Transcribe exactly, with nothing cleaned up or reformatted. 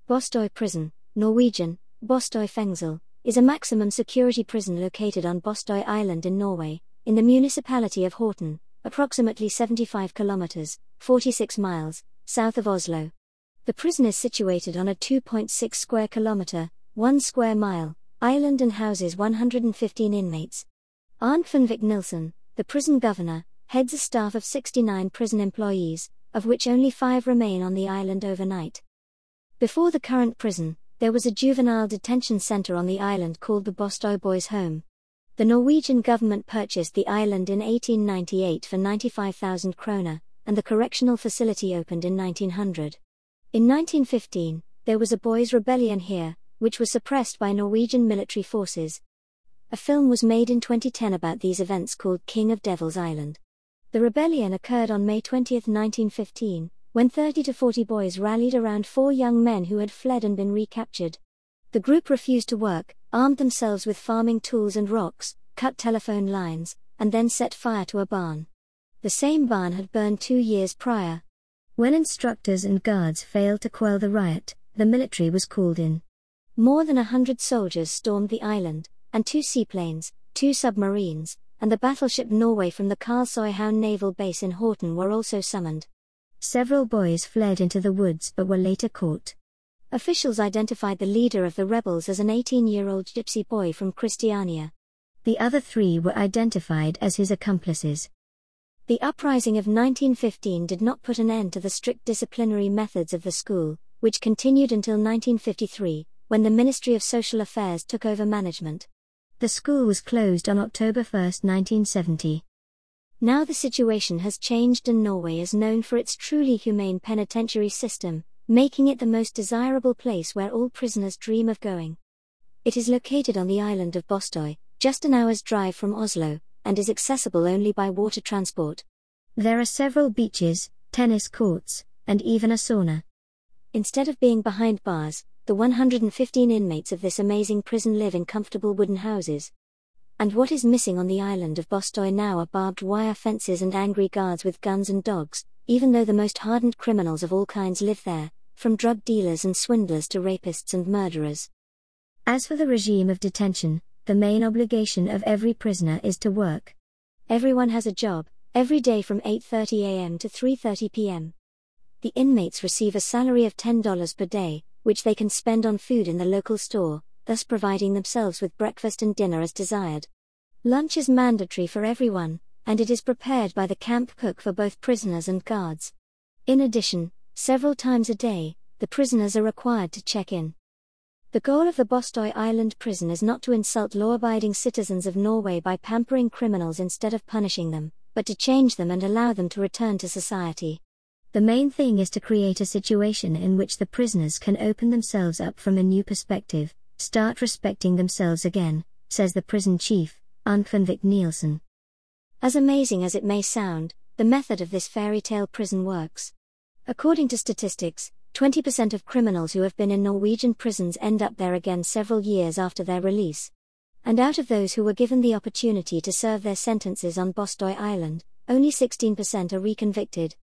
Bostøy Prison, Norwegian, Bostøy Fengsel, is a maximum security prison located on Bostøy Island in Norway, in the municipality of Horten, approximately seventy-five kilometers, forty-six miles, south of Oslo. The prison is situated on a two point six square kilometer, one square mile, island and houses one hundred fifteen inmates. Arnt Fannvik Nilsen, the prison governor, heads a staff of sixty-nine prison employees, of which only five remain on the island overnight. Before the current prison, there was a juvenile detention center on the island called the Bostøy Boys' Home. The Norwegian government purchased the island in eighteen ninety-eight for ninety-five thousand kroner, and the correctional facility opened in nineteen hundred. In nineteen fifteen, there was a boys' rebellion here, which was suppressed by Norwegian military forces. A film was made in twenty ten about these events called King of Devil's Island. The rebellion occurred on May twentieth, nineteen fifteen, when thirty to forty boys rallied around four young men who had fled and been recaptured. The group refused to work, armed themselves with farming tools and rocks, cut telephone lines, and then set fire to a barn. The same barn had burned two years prior. When instructors and guards failed to quell the riot, the military was called in. More than a hundred soldiers stormed the island, and two seaplanes, two submarines, and the battleship Norway from the Karlsøyhavn naval base in Horten were also summoned. Several boys fled into the woods but were later caught. Officials identified the leader of the rebels as an eighteen-year-old gypsy boy from Christiania. The other three were identified as his accomplices. The uprising of nineteen fifteen did not put an end to the strict disciplinary methods of the school, which continued until nineteen fifty-three, when the Ministry of Social Affairs took over management. The school was closed on October first, nineteen seventy. Now the situation has changed and Norway is known for its truly humane penitentiary system, making it the most desirable place where all prisoners dream of going. It is located on the island of Bostøy, just an hour's drive from Oslo, and is accessible only by water transport. There are several beaches, tennis courts, and even a sauna. Instead of being behind bars, the one hundred fifteen inmates of this amazing prison live in comfortable wooden houses. And what is missing on the island of Bostøy now are barbed wire fences and angry guards with guns and dogs, even though the most hardened criminals of all kinds live there, from drug dealers and swindlers to rapists and murderers. As for the regime of detention, the main obligation of every prisoner is to work. Everyone has a job, every day from eight thirty a m to three thirty p m The inmates receive a salary of ten dollars per day, which they can spend on food in the local store, thus providing themselves with breakfast and dinner as desired. Lunch is mandatory for everyone, and it is prepared by the camp cook for both prisoners and guards. In addition, several times a day, the prisoners are required to check in. The goal of the Bostøy Island prison is not to insult law-abiding citizens of Norway by pampering criminals instead of punishing them, but to change them and allow them to return to society. The main thing is to create a situation in which the prisoners can open themselves up from a new perspective, start respecting themselves again, says the prison chief, Arnt Fannvik Nilsen. As amazing as it may sound, the method of this fairy tale prison works. According to statistics, twenty percent of criminals who have been in Norwegian prisons end up there again several years after their release. And out of those who were given the opportunity to serve their sentences on Bostøy Island, only sixteen percent are reconvicted.